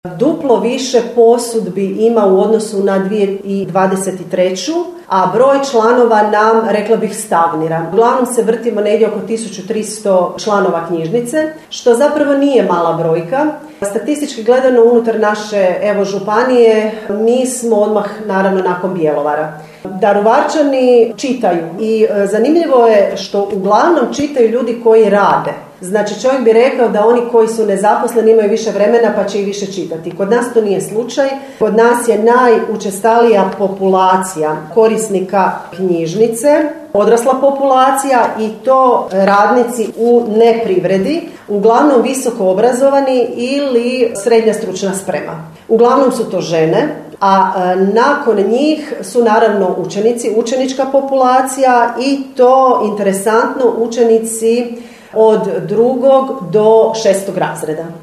Duplo više posudbi ima u odnosu na 2023. a broj članova nam, rekla bih, stagnira. Uglavnom se vrtimo negdje oko 1300 članova knjižnice, što zapravo nije mala brojka. Statistički gledano unutar naše županije mi smo odmah naravno nakon Bjelovara. Daruvarčani čitaju i zanimljivo je što uglavnom čitaju ljudi koji rade. Znači čovjek bi rekao da oni koji su nezaposleni imaju više vremena pa će i više čitati. Kod nas to nije slučaj. Kod nas je najučestalija populacija korisnika knjižnice, odrasla populacija i to radnici u neprivredi, uglavnom visoko obrazovani ili srednja stručna sprema. Uglavnom su to žene, a nakon njih su naravno učenici, učenička populacija i to interesantno učenici od 2. do 6. razreda.